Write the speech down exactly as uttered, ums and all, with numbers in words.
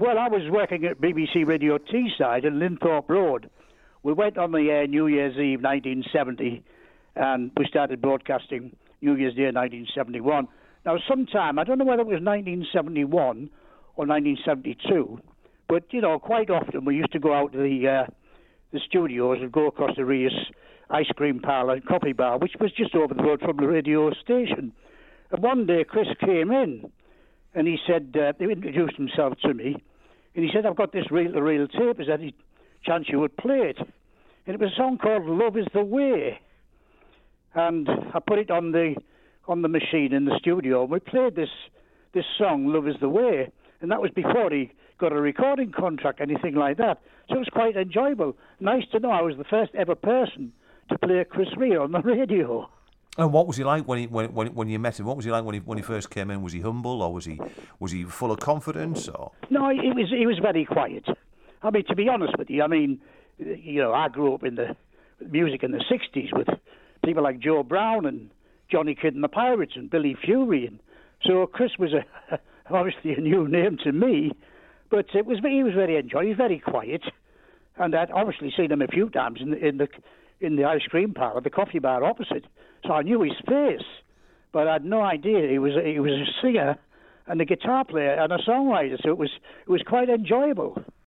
well, I was working at B B C Radio Teesside in Linthorpe Road. We went on the air New Year's Eve nineteen seventy, and we started broadcasting New Year's Day nineteen seventy-one. Now, sometime, I don't know whether it was nineteen seventy-one or nineteen seventy-two, but, you know, quite often we used to go out to the uh, the studios and go across the Rias ice cream parlour and coffee bar, which was just over the road from the radio station. And one day Chris came in, and he said, uh, he introduced himself to me, and he said, I've got this reel-to-reel tape, is there any chance you would play it? And it was a song called Love Is The Way. And I put it on the on the machine in the studio, and we played this this song, Love Is The Way, and that was before he got a recording contract, anything like that. So it was quite enjoyable. Nice to know I was the first ever person to play Chris Rea on the radio. And what was he like when he when when when you met him? What was he like when he when he first came in? Was he humble, or was he was he full of confidence? Or no, he was he was very quiet. I mean, to be honest with you, I mean, you know, I grew up in the music in the sixties with people like Joe Brown and Johnny Kidd and the Pirates and Billy Fury, and so Chris was a obviously a new name to me, but it was he was very enjoyable. He was very quiet, and I'd obviously seen him a few times in the in the in the ice cream parlour, the coffee bar opposite. So I knew his face, but I had no idea he was he was a singer and a guitar player and a songwriter. So it was it was quite enjoyable.